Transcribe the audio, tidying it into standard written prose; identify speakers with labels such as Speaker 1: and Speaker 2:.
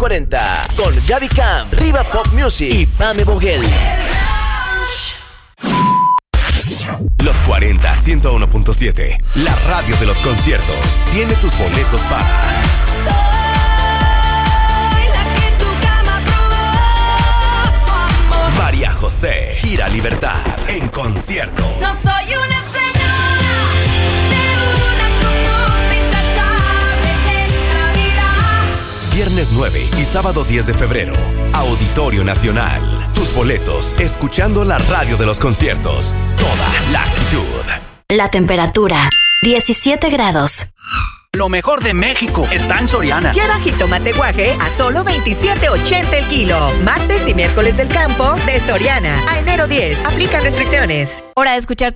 Speaker 1: 40 con Gaby Camp, Riva Pop Music y Pame Boguel.
Speaker 2: Los 40 101.7, la radio de los conciertos, tiene tus boletos para María José, Gira Libertad, en concierto.
Speaker 3: No soy una señora de una cruz intachable en Navidad.
Speaker 2: Viernes 9 y sábado 10 de febrero, Auditorio Nacional. Tus boletos, escuchando la radio de los conciertos. Toda la actitud.
Speaker 4: La temperatura, 17 grados.
Speaker 5: Lo mejor de México está en Soriana.
Speaker 6: Lleva jitomate guaje a solo $27.80 el kilo. Martes y miércoles del campo de Soriana. A enero 10. Aplican restricciones.
Speaker 7: Hora de escuchar